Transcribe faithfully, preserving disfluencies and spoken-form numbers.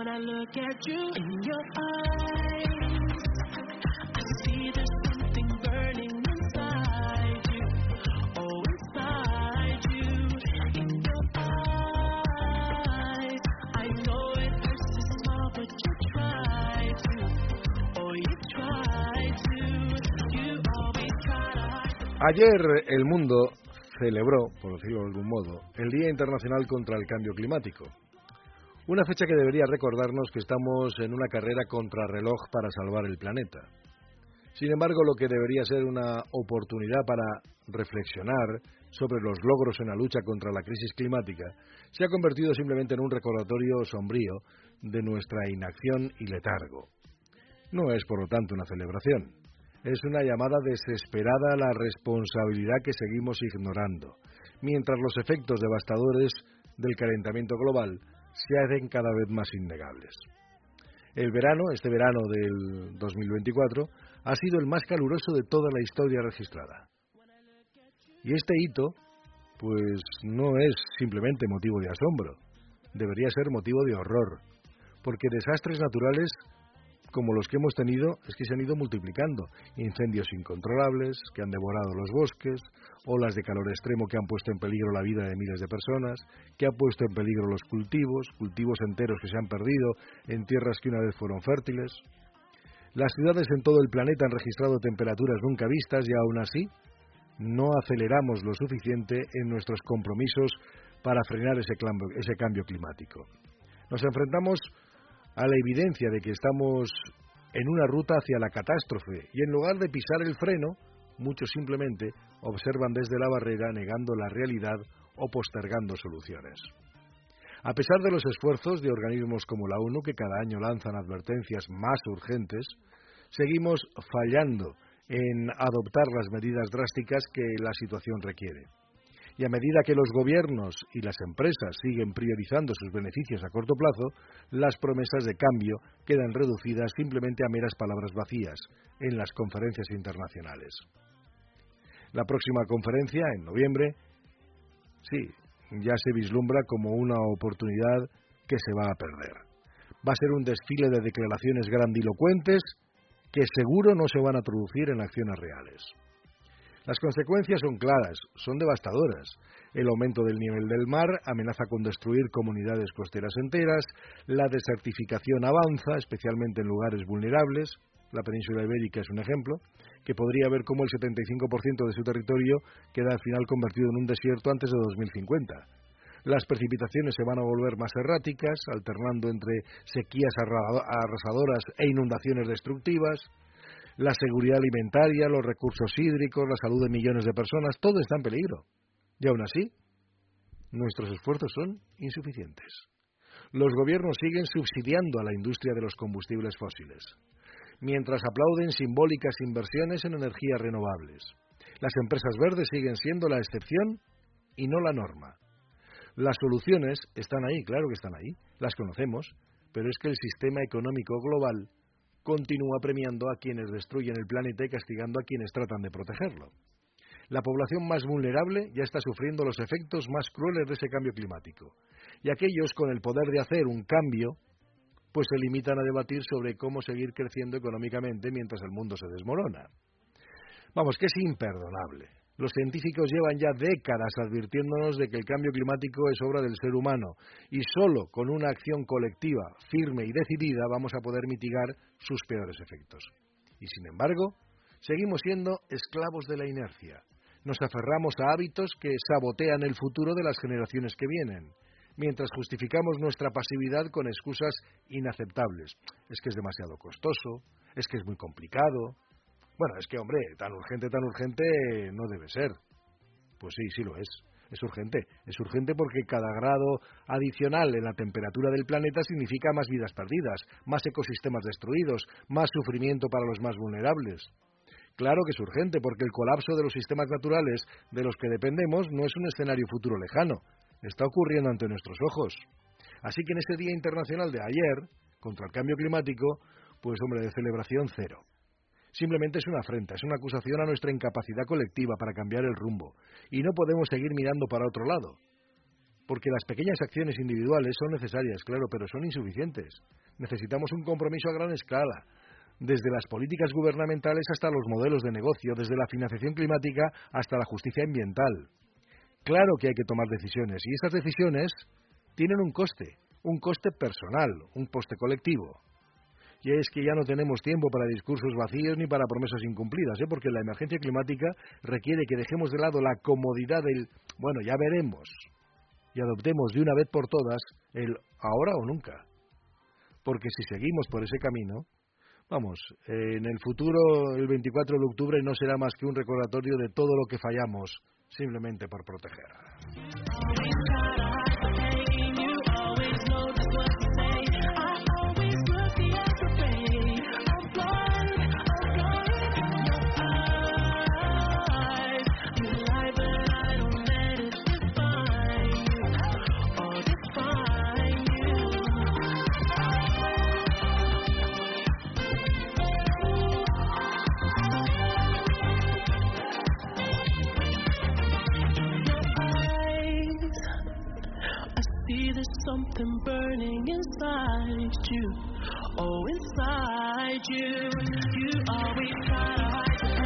Ayer el mundo celebró, por decirlo de algún modo, el Día Internacional contra el Cambio Climático. Una fecha que debería recordarnos que estamos en una carrera contrarreloj para salvar el planeta. Sin embargo, lo que debería ser una oportunidad para reflexionar sobre los logros en la lucha contra la crisis climática se ha convertido simplemente en un recordatorio sombrío de nuestra inacción y letargo. No es, por lo tanto, una celebración. Es una llamada desesperada a la responsabilidad que seguimos ignorando, mientras los efectos devastadores del calentamiento global se hacen cada vez más innegables. El verano, este verano del dos mil veinticuatro, ha sido el más caluroso de toda la historia registrada. Y este hito, pues no es simplemente motivo de asombro, debería ser motivo de horror, porque desastres naturales como los que hemos tenido es que se han ido multiplicando. Incendios incontrolables que han devorado los bosques, olas de calor extremo que han puesto en peligro la vida de miles de personas, que han puesto en peligro los cultivos, cultivos enteros que se han perdido en tierras que una vez fueron fértiles. Las ciudades en todo el planeta han registrado temperaturas nunca vistas y aún así no aceleramos lo suficiente en nuestros compromisos para frenar ese cambio, ese cambio climático. Nos enfrentamos a la evidencia de que estamos en una ruta hacia la catástrofe y en lugar de pisar el freno, muchos simplemente observan desde la barrera negando la realidad o postergando soluciones. A pesar de los esfuerzos de organismos como la ONU, que cada año lanzan advertencias más urgentes, seguimos fallando en adoptar las medidas drásticas que la situación requiere. Y a medida que los gobiernos y las empresas siguen priorizando sus beneficios a corto plazo, las promesas de cambio quedan reducidas simplemente a meras palabras vacías en las conferencias internacionales. La próxima conferencia, en noviembre, sí, ya se vislumbra como una oportunidad que se va a perder. Va a ser un desfile de declaraciones grandilocuentes que seguro no se van a traducir en acciones reales. Las consecuencias son claras, son devastadoras. El aumento del nivel del mar amenaza con destruir comunidades costeras enteras, la desertificación avanza, especialmente en lugares vulnerables, la península ibérica es un ejemplo, que podría ver cómo el setenta y cinco por ciento de su territorio queda al final convertido en un desierto antes de dos mil cincuenta. Las precipitaciones se van a volver más erráticas, alternando entre sequías arrasadoras e inundaciones destructivas. La seguridad alimentaria, los recursos hídricos, la salud de millones de personas, todo está en peligro. Y aún así, nuestros esfuerzos son insuficientes. Los gobiernos siguen subsidiando a la industria de los combustibles fósiles, mientras aplauden simbólicas inversiones en energías renovables. Las empresas verdes siguen siendo la excepción y no la norma. Las soluciones están ahí, claro que están ahí, las conocemos, pero es que el sistema económico global continúa premiando a quienes destruyen el planeta y castigando a quienes tratan de protegerlo. La población más vulnerable ya está sufriendo los efectos más crueles de ese cambio climático. Y aquellos con el poder de hacer un cambio, pues se limitan a debatir sobre cómo seguir creciendo económicamente mientras el mundo se desmorona. Vamos, que es imperdonable. Los científicos llevan ya décadas advirtiéndonos de que el cambio climático es obra del ser humano y solo con una acción colectiva, firme y decidida vamos a poder mitigar sus peores efectos. Y sin embargo, seguimos siendo esclavos de la inercia. Nos aferramos a hábitos que sabotean el futuro de las generaciones que vienen, mientras justificamos nuestra pasividad con excusas inaceptables. Es que es demasiado costoso, es que es muy complicado. Bueno, es que, hombre, tan urgente, tan urgente no debe ser. Pues sí, sí lo es. Es urgente. Es urgente porque cada grado adicional en la temperatura del planeta significa más vidas perdidas, más ecosistemas destruidos, más sufrimiento para los más vulnerables. Claro que es urgente porque el colapso de los sistemas naturales de los que dependemos no es un escenario futuro lejano. Está ocurriendo ante nuestros ojos. Así que en ese Día Internacional de ayer, contra el cambio climático, pues hombre, de celebración cero. Simplemente es una afrenta, es una acusación a nuestra incapacidad colectiva para cambiar el rumbo. Y no podemos seguir mirando para otro lado. porque las pequeñas acciones individuales son necesarias, claro, pero son insuficientes. Necesitamos un compromiso a gran escala, desde las políticas gubernamentales hasta los modelos de negocio, desde la financiación climática hasta la justicia ambiental. Claro que hay que tomar decisiones, y esas decisiones tienen un coste, un coste personal, un coste colectivo. Y es que ya no tenemos tiempo para discursos vacíos ni para promesas incumplidas, ¿eh? Porque la emergencia climática requiere que dejemos de lado la comodidad del, bueno, ya veremos, y adoptemos de una vez por todas el ahora o nunca. Porque si seguimos por ese camino, vamos, eh, en el futuro, el veinticuatro de octubre, no será más que un recordatorio de todo lo que fallamos, simplemente por proteger. Something burning inside you, oh inside you. You always try to hide the